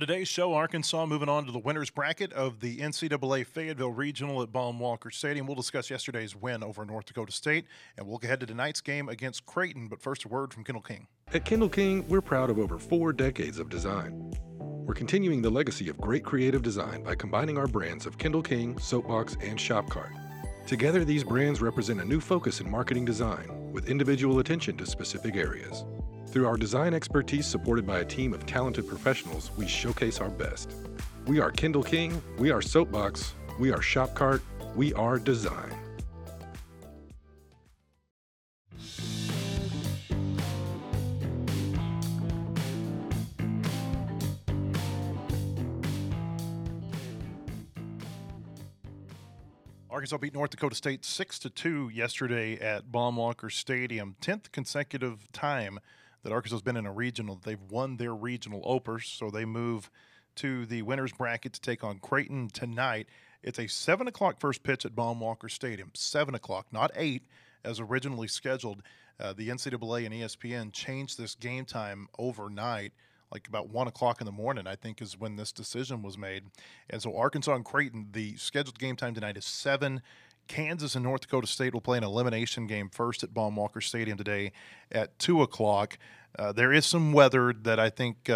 today's show, Arkansas moving on to the winner's bracket of the NCAA Fayetteville Regional at Baum-Walker Stadium. We'll discuss yesterday's win over North Dakota State, and we'll look ahead to tonight's game against Creighton. But first, a word from Kendall King. At Kendall King, we're proud of over 4 decades of design. We're continuing the legacy of great creative design by combining our brands of Kendall King, Soapbox, and Shopcart. Together, these brands represent a new focus in marketing design with individual attention to specific areas. Through our design expertise supported by a team of talented professionals, we showcase our best. We are Kendall King, we are Soapbox, we are Shopcart, we are design. Arkansas beat North Dakota State 6-2 yesterday at Baum-Walker Stadium. 10th consecutive time that Arkansas has been in a regional. They've won their regional openers, so they move to the winner's bracket to take on Creighton tonight. It's a 7 o'clock first pitch at Baum-Walker Stadium. 7 o'clock, not 8 as originally scheduled. The NCAA and ESPN changed this game time overnight. Like about 1 o'clock in the morning, I think, is when this decision was made. And so Arkansas and Creighton, the scheduled game time tonight is 7. Kansas and North Dakota State will play an elimination game first at Baum-Walker Stadium today at 2 o'clock. There is some weather that I think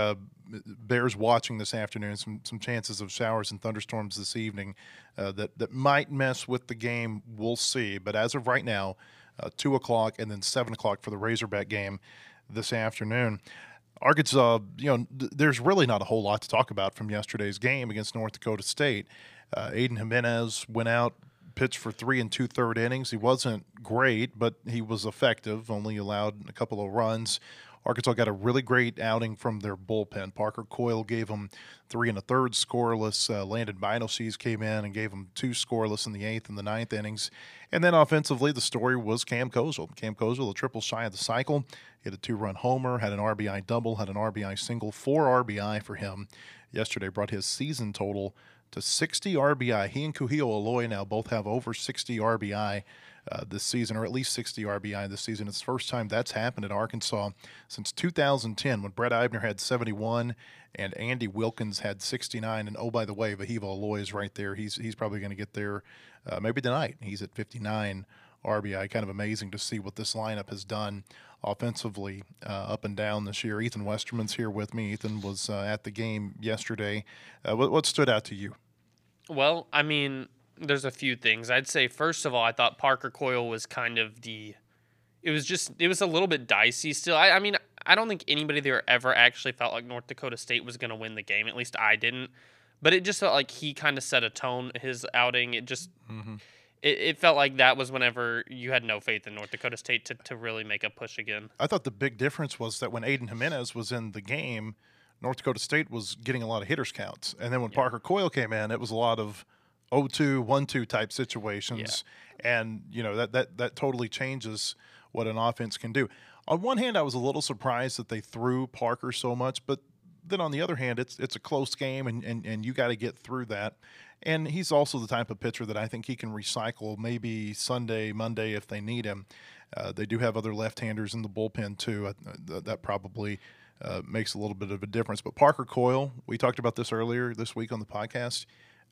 bears watching this afternoon, some chances of showers and thunderstorms this evening that might mess with the game. We'll see. But as of right now, 2 o'clock and then 7 o'clock for the Razorback game this afternoon. Arkansas, there's really not a whole lot to talk about from yesterday's game against North Dakota State. Aiden Jimenez went out, pitched for 3 2/3 innings. He wasn't great, but he was effective, only allowed a couple of runs. Arkansas got a really great outing from their bullpen. Parker Coyle gave them 3 1/3 scoreless. Landon Binosees came in and gave them 2 scoreless in the 8th and the 9th innings. And then offensively, the story was Cam Kozel. Cam Kozel, a triple shy of the cycle, hit a 2-run homer, had an RBI double, had an RBI single, 4 RBI for him. Yesterday brought his season total to 60 RBI. He and Kuhio Aloy now both have over 60 RBI this season, or at least 60 RBI this season. It's the first time that's happened at Arkansas since 2010 when Brett Eibner had 71 and Andy Wilkins had 69. And, oh, by the way, Vahiva Aloy is right there. He's probably going to get there maybe tonight. He's at 59 RBI. Kind of amazing to see what this lineup has done offensively up and down this year. Ethan Westerman's here with me. Ethan was at the game yesterday. What stood out to you? Well, I mean, there's a few things. I'd say, first of all, I thought Parker Coyle was kind of it was a little bit dicey still. I mean, I don't think anybody there ever actually felt like North Dakota State was going to win the game. At least I didn't. But it just felt like he kind of set a tone, his outing. It just it felt like that was whenever you had no faith in North Dakota State to really make a push again. I thought the big difference was that when Aiden Jimenez was in the game, North Dakota State was getting a lot of hitters counts. And then when Parker Coyle came in, it was a lot of 0-2, 1-2 type situations. Yeah. And, that totally changes what an offense can do. On one hand, I was a little surprised that they threw Parker so much, but then on the other hand, it's a close game, and you got to get through that. And he's also the type of pitcher that I think he can recycle maybe Sunday, Monday if they need him. They do have other left-handers in the bullpen too. That probably makes a little bit of a difference. But Parker Coyle, we talked about this earlier this week on the podcast.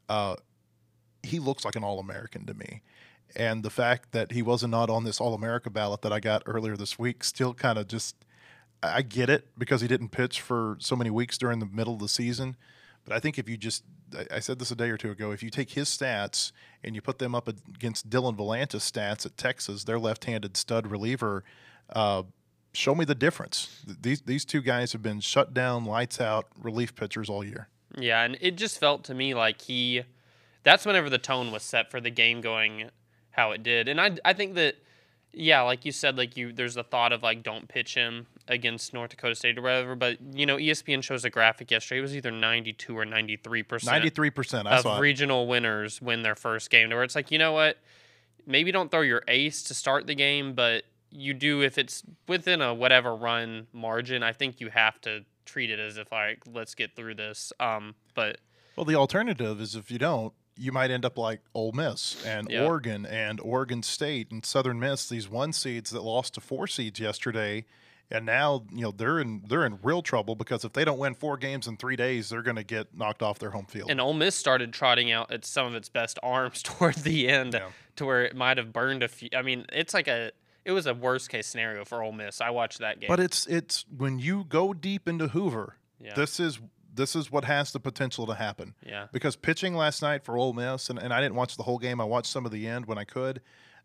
He looks like an All-American to me. And the fact that he wasn't not on this All-America ballot that I got earlier this week still kind of just – I get it because he didn't pitch for so many weeks during the middle of the season. But I think if you just – I said this a day or two ago. If you take his stats and you put them up against Dylan Volantis' stats at Texas, their left-handed stud reliever, show me the difference. These two guys have been shut down, lights out relief pitchers all year. Yeah, and it just felt to me like that's whenever the tone was set for the game going how it did. And I think that, yeah, like you said, there's a thought of don't pitch him against North Dakota State or whatever. But, ESPN shows a graphic yesterday. It was either 92 or 93%. 93%, I saw it. Of regional winners win their first game. Where it's like, you know what? Maybe don't throw your ace to start the game, but you do if it's within a whatever run margin. I think you have to treat it as if let's get through this. But the alternative is if you don't, you might end up like Ole Miss and Oregon and Oregon State and Southern Miss, these 1 seeds that lost to 4 seeds yesterday And now, they're in real trouble because if they don't win 4 games in 3 days, they're going to get knocked off their home field. And Ole Miss started trotting out at some of its best arms toward the end, Yeah. to where it might have burned a few. I mean, it was a worst case scenario for Ole Miss. I watched that game. But it's when you go deep into Hoover, Yeah. this is what has the potential to happen. Yeah. Because pitching last night for Ole Miss, and I didn't watch the whole game. I watched some of the end when I could.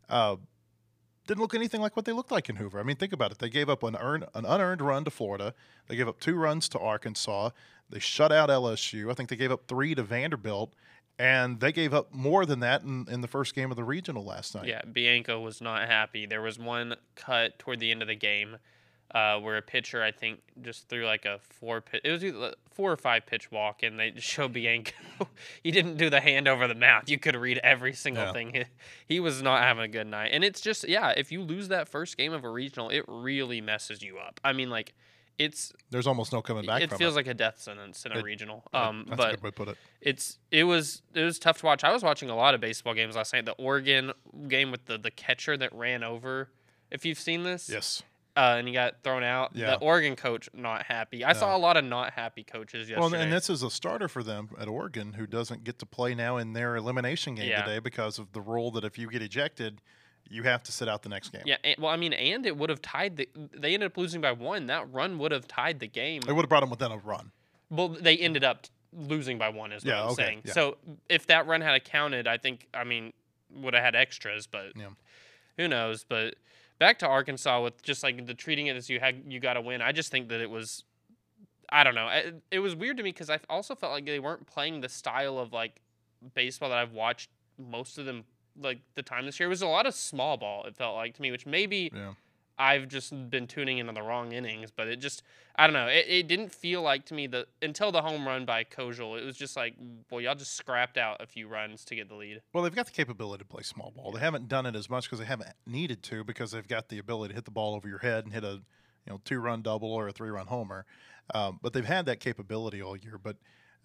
Didn't look anything like what they looked like in Hoover. I mean, think about it. They gave up an unearned run to Florida. They gave up 2 runs to Arkansas. They shut out LSU. I think they gave up 3 to Vanderbilt. And they gave up more than that in the first game of the regional last night. Yeah, Bianco was not happy. There was one cut toward the end of the game where a pitcher, I think, just threw like a 4 or 5 pitch walk, and they just showed Bianco. He didn't do the hand over the mouth. You could read every single thing. He was not having a good night. And it's just, if you lose that first game of a regional, it really messes you up. I mean, like, there's almost no coming back from it. It feels like a death sentence in a regional. That's a good way to put it. It was tough to watch. I was watching a lot of baseball games last night. The Oregon game with the catcher that ran over. If you've seen this, Yes. And he got thrown out. Yeah. The Oregon coach not happy. I saw a lot of not happy coaches yesterday. Well, and this is a starter for them at Oregon who doesn't get to play now in their elimination game today because of the rule that if you get ejected, you have to sit out the next game. Yeah, and it would have tied they ended up losing by 1. That run would have tied the game. It would have brought them within a run. Well, they ended up losing by 1 is what I'm saying. Yeah. So if that run had counted, would have had extras, but who knows. But back to Arkansas with just like the treating it as you got to win. I just think that it was, I don't know. It was weird to me because I also felt like they weren't playing the style of like baseball that I've watched most of them like the time this year. It was a lot of small ball, it felt like to me, which maybe I've just been tuning in on the wrong innings, but it just, I don't know. It didn't feel like to me that until the home run by Kojal, it was just like, well, y'all just scrapped out a few runs to get the lead. Well, they've got the capability to play small ball. They haven't done it as much because they haven't needed to because they've got the ability to hit the ball over your head and hit a 2-run double or a 3-run homer. But they've had that capability all year. But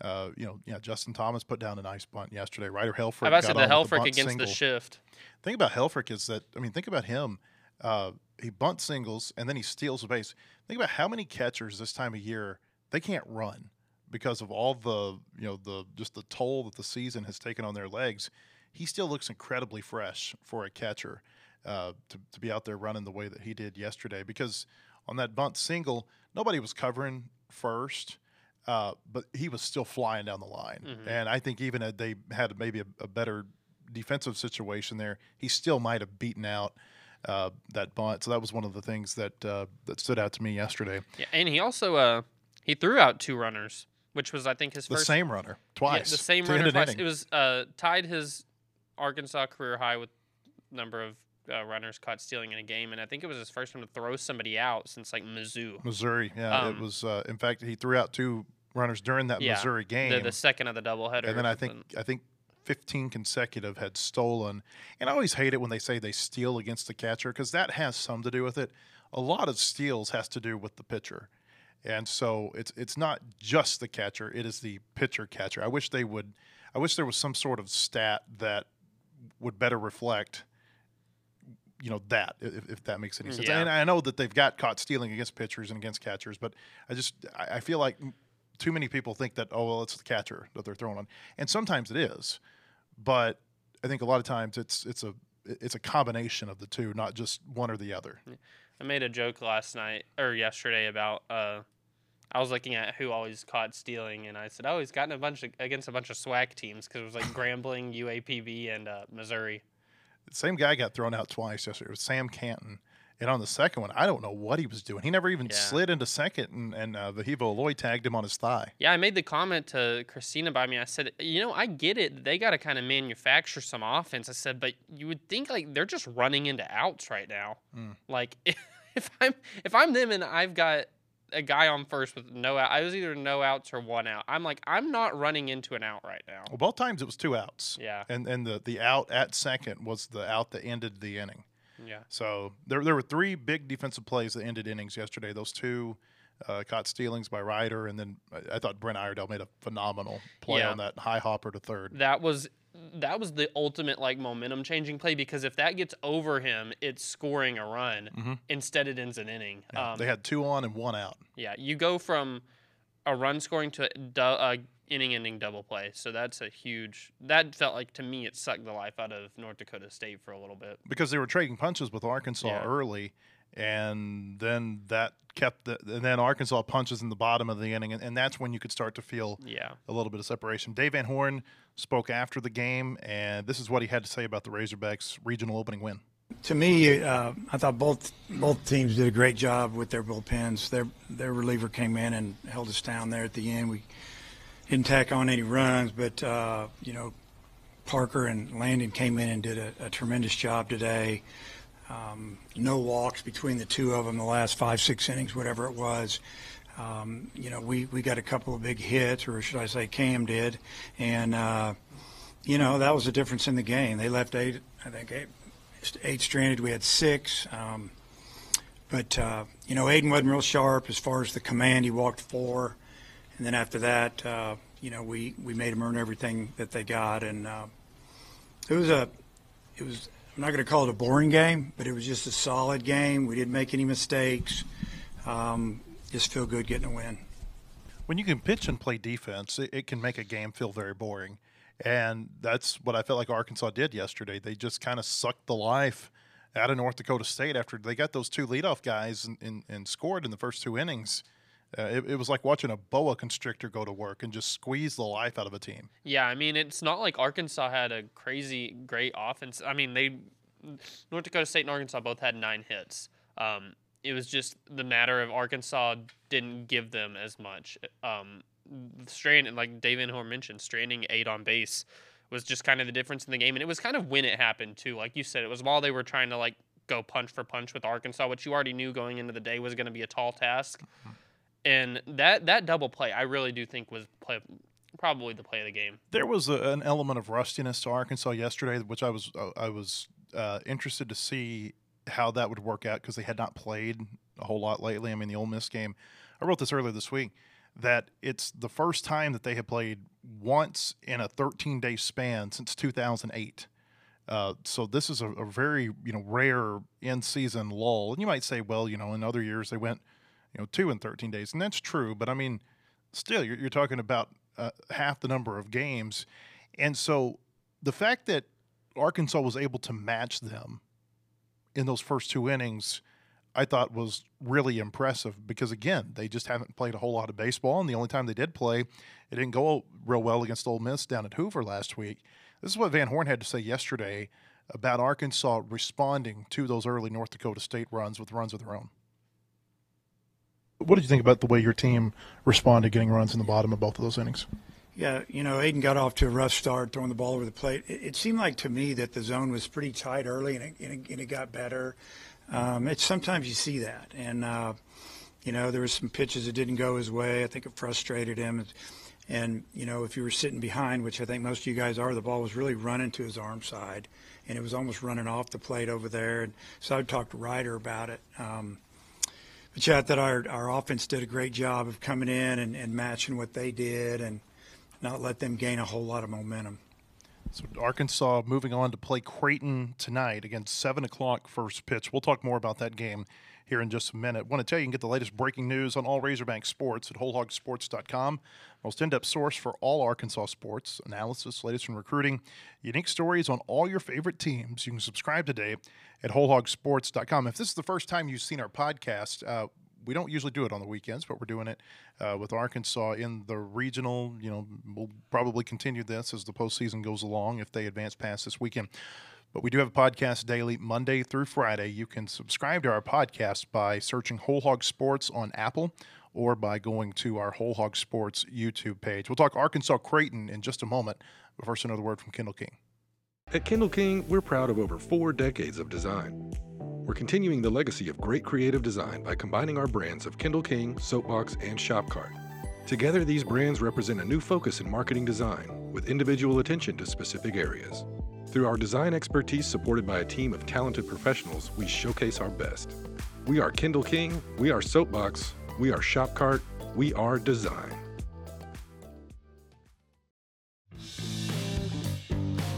Justin Thomas put down a nice bunt yesterday. Ryder Helfrich got on the with Helfrich bunt against single. the shift. The thing about Helfrich is that, think about him. He bunts singles and then he steals a base. Think about how many catchers this time of year they can't run because of all the just the toll that the season has taken on their legs. He still looks incredibly fresh for a catcher to be out there running the way that he did yesterday. Because on that bunt single, nobody was covering first, but he was still flying down the line. Mm-hmm. And I think even if they had maybe a better defensive situation there, he still might have beaten out that bunt. So that was one of the things that stood out to me yesterday. Yeah, and he also he threw out 2 runners, which was I think his first. The same runner twice. Yeah, the same runner twice. It was tied his Arkansas career high with number of runners caught stealing in a game, and I think it was his first time to throw somebody out since like Missouri. Yeah, it was. In fact, he threw out 2 runners during that Missouri game. The second of the doubleheader. And then I think 15 consecutive had stolen. And I always hate it when they say they steal against the catcher because that has some to do with it. A lot of steals has to do with the pitcher. And so it's not just the catcher, it is the pitcher catcher. I wish there was some sort of stat that would better reflect that, if that makes any sense. Yeah. And I know that they've got caught stealing against pitchers and against catchers, but I feel like too many people think that, it's the catcher that they're throwing on. And sometimes it is, but I think a lot of times it's a combination of the two, not just one or the other. I made a joke yesterday about I was looking at who always caught stealing, and I said, he's gotten against a bunch of SWAC teams because it was like Grambling, UAPB, and Missouri. The same guy got thrown out twice yesterday. It was Sam Canton. And on the second one, I don't know what he was doing. He never even slid into second, and Vahivo Aloy tagged him on his thigh. Yeah, I made the comment to Christina by me. I said, I get it. They got to kind of manufacture some offense. I said, but you would think like they're just running into outs right now. Like if I'm them and I've got a guy on first with no out, I was either no outs or 1 out. I'm like, I'm not running into an out right now. Well, both times it was 2 outs. Yeah. And the out at second was the out that ended the inning. Yeah. So there were 3 big defensive plays that ended innings yesterday. Those 2 caught stealings by Ryder, and then I thought Brent Iredale made a phenomenal play on that high hopper to third. That was that was the ultimate like momentum changing play, because if that gets over him, it's scoring a run. Instead, it ends an inning. Yeah, they had 2 on and 1 out. Yeah, you go from a run scoring to a inning-ending double play. So that's a huge. That felt like, to me, it sucked the life out of North Dakota State for a little bit, because they were trading punches with Arkansas early, and then that kept and then Arkansas punches in the bottom of the inning, and that's when you could start to feel a little bit of separation. Dave Van Horn spoke after the game, and this is what he had to say about the Razorbacks' regional opening win. To me, I thought both teams did a great job with their bullpens. Their reliever came in and held us down there at the end. We didn't tack on any runs, but Parker and Landon came in and did a tremendous job today. No walks between the two of them the last 5-6 innings, whatever it was. We got a couple of big hits, or should I say Cam did, and that was the difference in the game. They left eight stranded. We had 6. But Aiden wasn't real sharp as far as the command. He walked 4. And then after that, we made them earn everything that they got. And it was I'm not going to call it a boring game, but it was just a solid game. We didn't make any mistakes. Just feel good getting a win. When you can pitch and play defense, it can make a game feel very boring. And that's what I felt like Arkansas did yesterday. They just kind of sucked the life out of North Dakota State after they got those 2 leadoff guys and scored in the first 2 innings. It was like watching a boa constrictor go to work and just squeeze the life out of a team. Yeah, I mean, it's not like Arkansas had a crazy great offense. I mean, North Dakota State and Arkansas both had 9 hits. It was just the matter of Arkansas didn't give them as much. Stranding, like Dave Van Horn mentioned, stranding 8 on base was just kind of the difference in the game. And it was kind of when it happened, too. Like you said, it was while they were trying to, like, go punch for punch with Arkansas, which you already knew going into the day was going to be a tall task. And that double play, I really do think was probably the play of the game. There was an element of rustiness to Arkansas yesterday, which I was interested to see how that would work out, because they had not played a whole lot lately. I mean, the Ole Miss game, I wrote this earlier this week, that it's the first time that they have played once in a 13-day span since 2008. So this is a very rare in-season lull. And you might say, well, in other years they went 2 in 13 days, and that's true. But I mean, still, you're talking about half the number of games, and so the fact that Arkansas was able to match them in those first 2 innings, I thought was really impressive, because again, they just haven't played a whole lot of baseball, and the only time they did play, it didn't go real well against Ole Miss down at Hoover last week. This is what Van Horn had to say yesterday about Arkansas responding to those early North Dakota State runs with runs of their own. What did you think about the way your team responded getting runs in the bottom of both of those innings? Yeah, Aiden got off to a rough start throwing the ball over the plate. It seemed like to me that the zone was pretty tight early, and it got better. Sometimes you see that. And, there were some pitches that didn't go his way. I think it frustrated him. And, if you were sitting behind, which I think most of you guys are, the ball was really running to his arm side, and it was almost running off the plate over there. And so I talked to Ryder about it. But yeah, I thought our offense did a great job of coming in and matching what they did and not let them gain a whole lot of momentum. So Arkansas moving on to play Creighton tonight against 7 o'clock first pitch. We'll talk more about that game here in just a minute. Want to tell you can get the latest breaking news on all Razorback sports at wholehogsports.com. Most in-depth source for all Arkansas sports, analysis, latest in recruiting, unique stories on all your favorite teams. You can subscribe today at wholehogsports.com. If this is the first time you've seen our podcast, we don't usually do it on the weekends, but we're doing it with Arkansas in the regional. We'll probably continue this as the postseason goes along if they advance past this weekend. But we do have a podcast daily, Monday through Friday. You can subscribe to our podcast by searching Whole Hog Sports on Apple or by going to our Whole Hog Sports YouTube page. We'll talk Arkansas Creighton in just a moment. But first, another word from Kendall King. At Kendall King, we're proud of over 4 decades of design. We're continuing the legacy of great creative design by combining our brands of Kendall King, Soapbox, and Shopcart. Together, these brands represent a new focus in marketing design with individual attention to specific areas. Through our design expertise supported by a team of talented professionals, we showcase our best. We are Kendall King, we are Soapbox, we are Shopcart, we are design.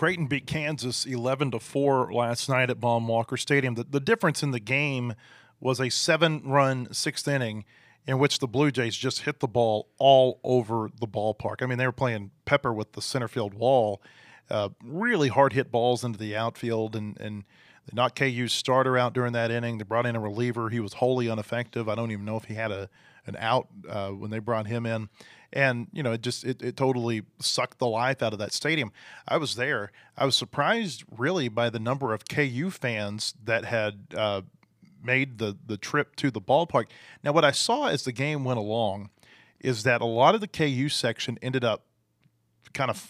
Creighton beat Kansas 11-4 last night at Baum-Walker Stadium. The difference in the game was a 7-run sixth inning in which the Blue Jays just hit the ball all over the ballpark. I mean, they were playing pepper with the center field wall, really hard hit balls into the outfield, and they knocked KU's starter out during that inning. They brought in a reliever. He was wholly ineffective. I don't even know if he had an out when they brought him in. And, you know, it totally sucked the life out of that stadium. I was there. I was surprised, really, by the number of KU fans that had made the trip to the ballpark. Now, what I saw as the game went along is that a lot of the KU section ended up kind of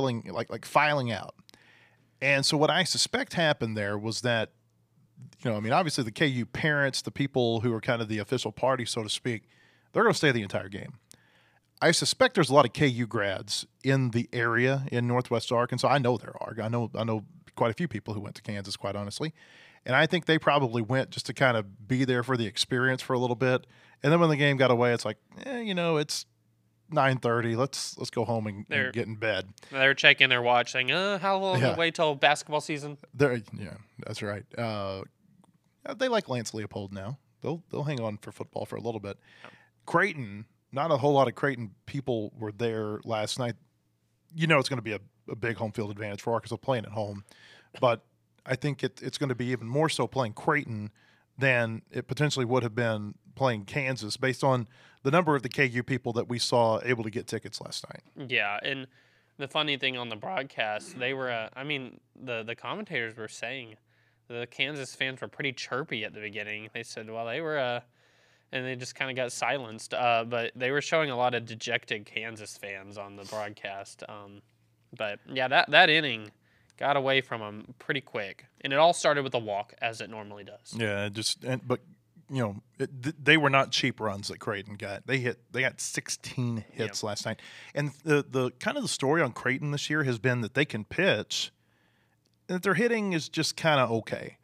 filing out. And so what I suspect happened there was that, you know, I mean, obviously the KU parents, the people who are kind of the official party, so to speak, they're going to stay the entire game. I suspect there's a lot of KU grads in the area in Northwest Arkansas. I know there are. I know quite a few people who went to Kansas, quite honestly. And I think they probably went just to kind of be there for the experience for a little bit. And then when the game got away, it's like, you know, it's 9:30. Let's go home and get in bed. They're checking their watch, saying, "How long will wait till basketball season?" Yeah, that's right. They like Lance Leopold now. They'll hang on for football for a little bit. Oh. Creighton, not a whole lot of Creighton people were there last night. You know, it's going to be a big home field advantage for Arkansas playing at home, but I think it's going to be even more so playing Creighton than it potentially would have been playing Kansas based on the number of the KU people that we saw able to get tickets last night. Yeah, and the funny thing on the broadcast, they were, the commentators were saying the Kansas fans were pretty chirpy at the beginning. They said, well, they were, and they just kind of got silenced. But they were showing a lot of dejected Kansas fans on the broadcast. But yeah, that inning got away from them pretty quick, and it all started with a walk, as it normally does. Yeah, but you know, they were not cheap runs that Creighton got. They got 16 hits last night, and the kind of the story on Creighton this year has been that they can pitch, and that their hitting is just kind of okay.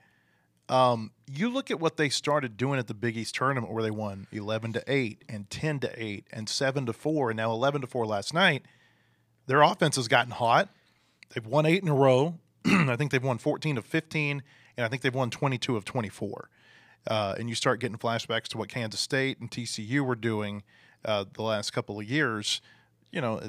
You look at what they started doing at the Big East tournament, where they won 11-8 and 10-8 and 7-4, and now 11-4 last night. Their offense has gotten hot. They've won 8 in a row. I think they've won 14 of 15, and I think they've won 22 of 24. And you start getting flashbacks to what Kansas State and TCU were doing the last couple of years. You know,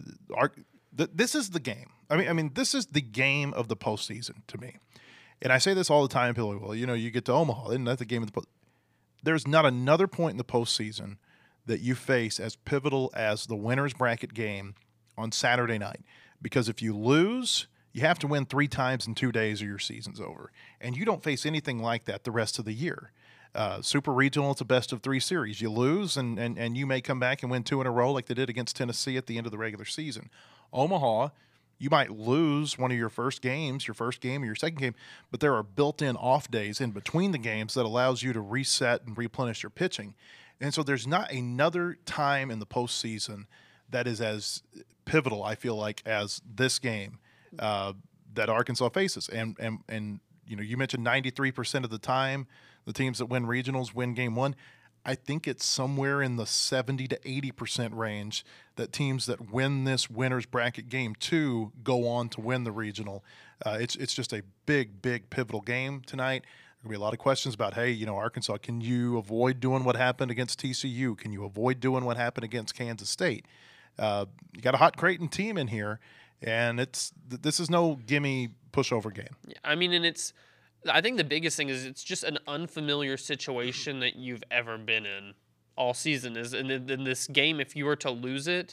this is the game. I mean, this is the game of the postseason to me. And I say this all the time. People are like, well, you know, you get to Omaha, isn't that the game of the post? There's not another point in the postseason that you face as pivotal as the winner's bracket game on Saturday night. Because if you lose, you have to win 3 times in 2 days or your season's over. And you don't face anything like that the rest of the year. Super Regional, it's a best-of-3 series. You lose, and you may come back and win 2 in a row like they did against Tennessee at the end of the regular season. Omaha, you might lose one of your first games, your first game or your second game, but there are built-in off days in between the games that allows you to reset and replenish your pitching. And so there's not another time in the postseason that is as pivotal, I feel like, as this game that Arkansas faces. And you know, you mentioned 93% of the time the teams that win regionals win game 1. I think it's somewhere in the 70 to 80% range that teams that win this winner's bracket game 2 go on to win the regional. It's just a big pivotal game tonight. There's going to be a lot of questions about, hey, you know, Arkansas, can you avoid doing what happened against TCU? Can you avoid doing what happened against Kansas State? You got a hot Creighton team in here, and this is no gimme pushover game. I mean, and I think the biggest thing is it's just an unfamiliar situation that you've ever been in all season. And in this game, if you were to lose it,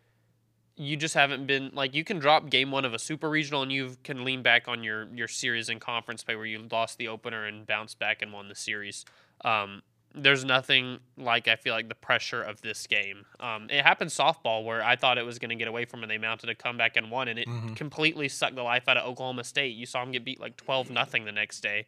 you just haven't been, like, you can drop game 1 of a super regional and you can lean back on your series in conference play where you lost the opener and bounced back and won the series. There's nothing like, I feel like, the pressure of this game. It happened softball where I thought it was going to get away from it. They mounted a comeback and won, and it completely sucked the life out of Oklahoma State. You saw them get beat like 12-0 the next day.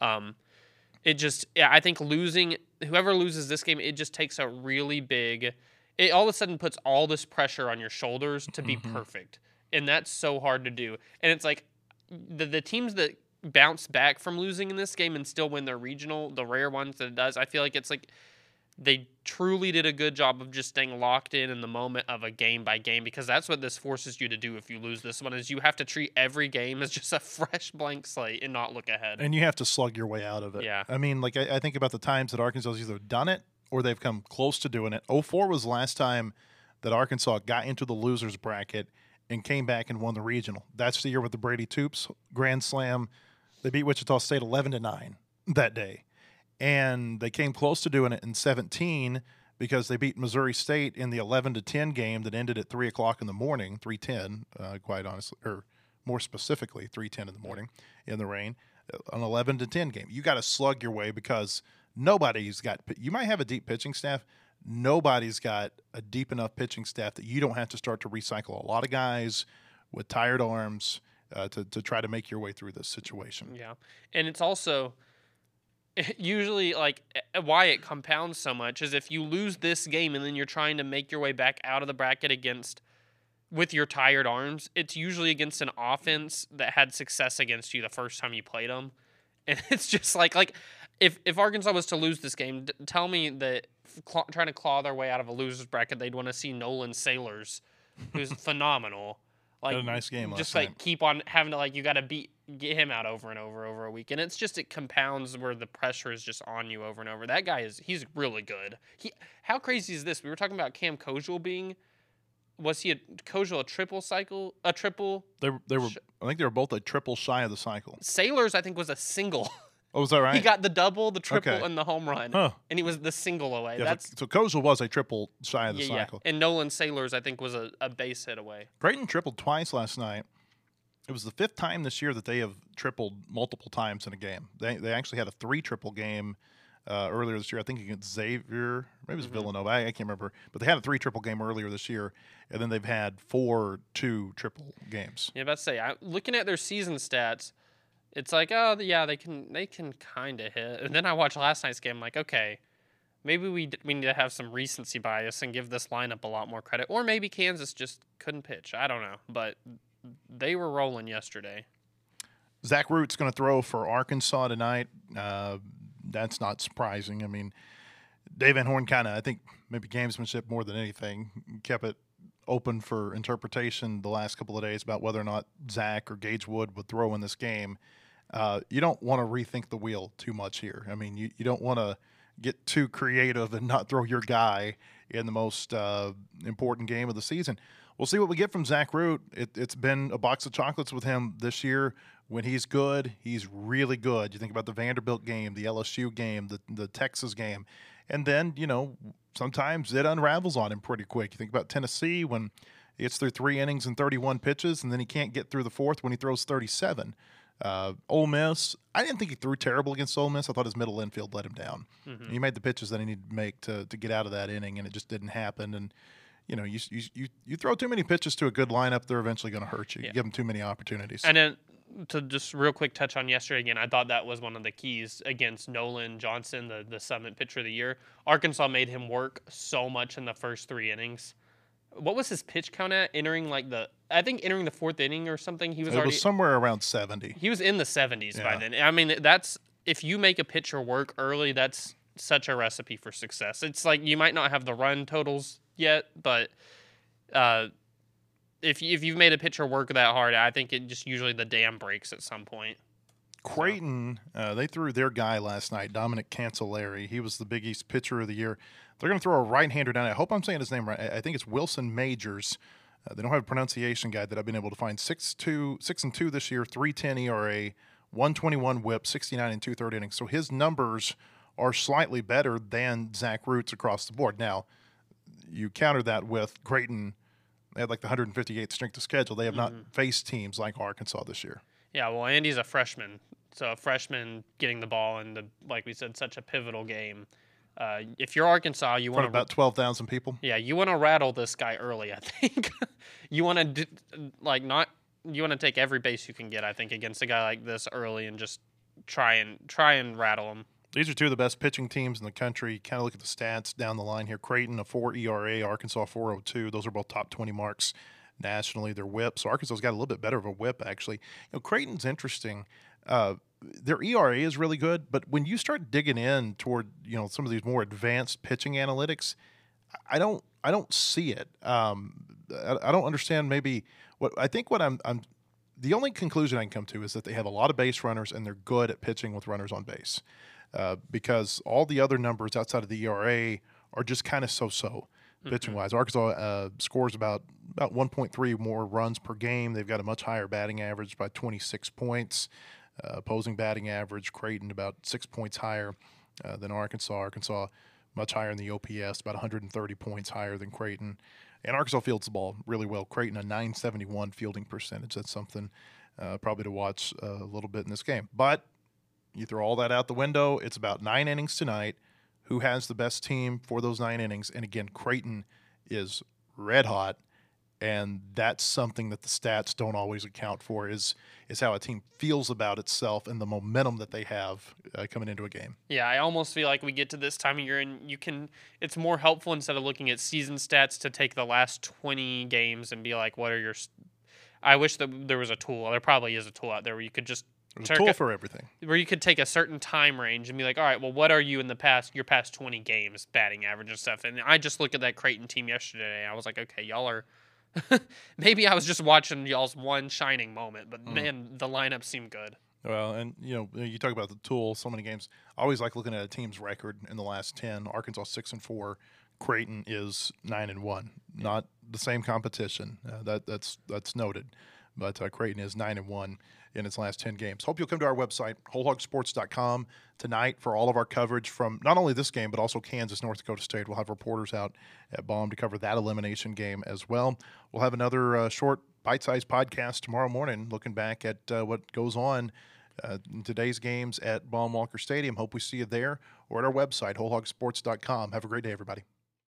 I think whoever loses this game, it just takes a really big, it all of a sudden puts all this pressure on your shoulders to be perfect. And that's so hard to do. And it's like the teams that bounce back from losing in this game and still win their regional, the rare ones that it does, I feel like it's like they truly did a good job of just staying locked in the moment of a game by game, because that's what this forces you to do if you lose this one, is you have to treat every game as just a fresh blank slate and not look ahead. And you have to slug your way out of it. Yeah. I mean, like, I think about the times that Arkansas has either done it or they've come close to doing it. 04 was the last time that Arkansas got into the losers bracket and came back and won the regional. That's the year with the Brady Toops Grand Slam. They beat Wichita State 11-9 that day. And they came close to doing it in 17 because they beat Missouri State in the 11-10 game that ended at 3 o'clock in the morning, 3:10, quite honestly, or more specifically, 3:10 in the morning in the rain, an 11-10 game. You got to slug your way because nobody's got – you might have a deep pitching staff. Nobody's got a deep enough pitching staff that you don't have to start to recycle a lot of guys with tired arms to try to make your way through this situation. Yeah. And it's also – usually, like, why it compounds so much is if you lose this game and then you're trying to make your way back out of the bracket with your tired arms, it's usually against an offense that had success against you the first time you played them. And it's just like if Arkansas was to lose this game, tell me that trying to claw their way out of a loser's bracket, they'd want to see Nolan Sailors, who's phenomenal. Like, had a nice game just last like night. keep on having to, like, you got to get him out over and over a week, and it compounds where the pressure is just on you over and over. That guy he's really good. How crazy is this? We were talking about Cam Kojal was he a triple cycle, a triple? They were I think they were both a triple shy of the cycle. Sailors, I think, was a single. Oh, was that right? He got the double, the triple, Okay. and the home run, Huh. and he was the single away. Yeah, That's so Kojal was a triple shy of the yeah. cycle. And Nolan Sailors, I think, was a base hit away. Creighton tripled twice last night. It was the 5th time this year that they have tripled multiple times in a game. They actually had a 3-triple game earlier this year. I think against Xavier, maybe it was Villanova. I can't remember. But they had a 3-triple game earlier this year, and then they've had 4 2-triple games. Yeah, about to say, looking at their season stats, it's like, oh yeah, they can kind of hit. And then I watched last night's game, I'm like, okay, maybe we need to have some recency bias and give this lineup a lot more credit, or maybe Kansas just couldn't pitch. I don't know, but they were rolling yesterday. Zach Root's going to throw for Arkansas tonight. That's not surprising. I mean, Dave Van Horn kind of, I think, maybe gamesmanship more than anything, kept it open for interpretation the last couple of days about whether or not Zach or Gage Wood would throw in this game. You don't want to rethink the wheel too much here. I mean, you don't want to get too creative and not throw your guy in the most important game of the season. We'll see what we get from Zach Root. It's been a box of chocolates with him this year. When he's good, he's really good. You think about the Vanderbilt game, the LSU game, the Texas game. And then, sometimes it unravels on him pretty quick. You think about Tennessee when he gets through 3 innings and 31 pitches, and then he can't get through the 4th when he throws 37. Ole Miss, I didn't think he threw terrible against Ole Miss. I thought his middle infield let him down. Mm-hmm. He made the pitches that he needed to make to get out of that inning, and it just didn't happen. And you throw too many pitches to a good lineup, they're eventually going to hurt you. Yeah. You give them too many opportunities. And then to just real quick touch on yesterday again, I thought that was one of the keys against Nolan Johnson, the Summit Pitcher of the Year. Arkansas made him work so much in the first 3 innings. What was his pitch count at entering the 4th inning or something? It was somewhere around 70. He was in the 70s by then. I mean, that's if you make a pitcher work early, that's such a recipe for success. It's like you might not have the run totals yet, but if you've made a pitcher work that hard, I think it just usually the dam breaks at some point. Creighton, they threw their guy last night, Dominic Cancelleri. He was the Big East Pitcher of the Year. They're going to throw a right-hander down. I hope I'm saying his name right. I think it's Wilson Majors. They don't have a pronunciation guide that I've been able to find. 6-2 this year, 3.10 ERA, 121 WHIP, 69 and 2/3 innings. So his numbers are slightly better than Zach Root's across the board. Now, you counter that with Creighton. They had like the 158th strength of schedule. They have not faced teams like Arkansas this year. Yeah, well, Andy's a freshman. So a freshman getting the ball in like we said, such a pivotal game. If you're Arkansas, you want about 12,000 people. Yeah, you want to rattle this guy early. I think you want to you want to take every base you can get. I think against a guy like this early and just try and rattle him. These are 2 of the best pitching teams in the country. Kind of look at the stats down the line here. Creighton, a 4 ERA, Arkansas 4.02. Those are both top 20 marks nationally. Their whip. So Arkansas's got a little bit better of a whip, actually. Creighton's interesting. their ERA is really good, but when you start digging in toward some of these more advanced pitching analytics, I don't see it. I don't understand maybe what I think. What I'm the only conclusion I can come to is that they have a lot of base runners and they're good at pitching with runners on base, because all the other numbers outside of the ERA are just kind of so-so pitching wise. Arkansas scores about 1.3 more runs per game. They've got a much higher batting average by 26 points. Opposing batting average, Creighton about 6 points higher than Arkansas. Arkansas much higher in the OPS, about 130 points higher than Creighton. And Arkansas fields the ball really well. Creighton a 971 fielding percentage. That's something probably to watch a little bit in this game. But you throw all that out the window. It's about 9 innings tonight. Who has the best team for those 9 innings? And again, Creighton is red hot. And that's something that the stats don't always account for is how a team feels about itself and the momentum that they have coming into a game. Yeah, I almost feel like we get to this time of year and it's more helpful instead of looking at season stats to take the last 20 games and be like, what are your – I wish that there was a tool. There probably is a tool out there where you could just – There's a tool for everything. Where you could take a certain time range and be like, all right, well, what are you in your past 20 games, batting average and stuff? And I just looked at that Creighton team yesterday and I was like, okay, y'all are – maybe I was just watching y'all's one shining moment, but man, the lineup seemed good. Well, and you talk about the tool. So many games. I always like looking at a team's record in the last 10. Arkansas 6-4. Creighton is 9-1. Not the same competition. That's noted, but Creighton is 9-1 in its last 10 games. Hope you'll come to our website, WholeHogSports.com, tonight for all of our coverage from not only this game, but also Kansas, North Dakota State. We'll have reporters out at Baum to cover that elimination game as well. We'll have another short, bite-sized podcast tomorrow morning looking back at what goes on in today's games at Baum Walker Stadium. Hope we see you there or at our website, WholeHogSports.com. Have a great day, everybody.